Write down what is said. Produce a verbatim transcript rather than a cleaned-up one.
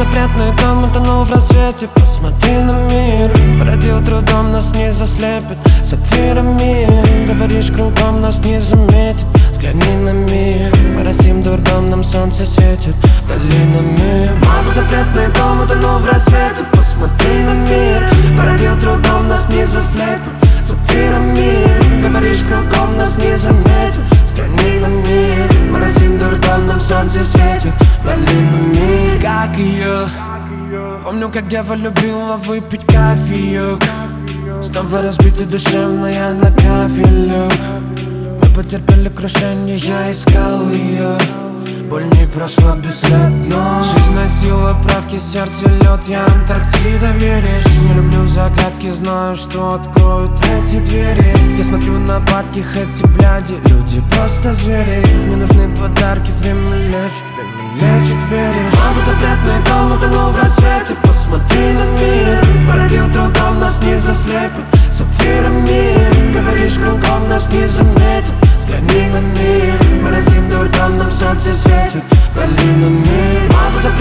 запретный дом, утонул в рассвете. Посмотри на мир, породил трудом, нас не заслепит сапфирами. Говоришь кругом, нас не заметит. Взгляни на мир, мы растим дурдом, нам солнце светит долинами. Мама, запретный дом, утонул в рассвете. Посмотри на мир, породил трудом, нас не заслепит сапфирами. Говоришь кругом, нас не заметит. Взгляни на мир, мы растим дурдом, нам солнце светит долинами. Как ее, помню, как дева любила выпить кофеек. Снова разбитый душевная на кафелек. Мы потерпели крушение, я искал ее. Боль не прошла бесследно. Жизнь носила правки, сердце лед, я Антарктида, веришь? Не люблю загадки, знаю, что откроют эти двери. Я смотрю на падки, эти бляди, люди просто звери. Мне нужны подарки, время лечит, время лечит, веришь? Мама, запретный дом, утонул в рассвете. Посмотри на мир, породил трудом, нас не заслепит сапфирами. Говоришь кругом, нас не заметит. Взгляни на мир, мы растим дурдом, нам солнце светит долинами. Мама,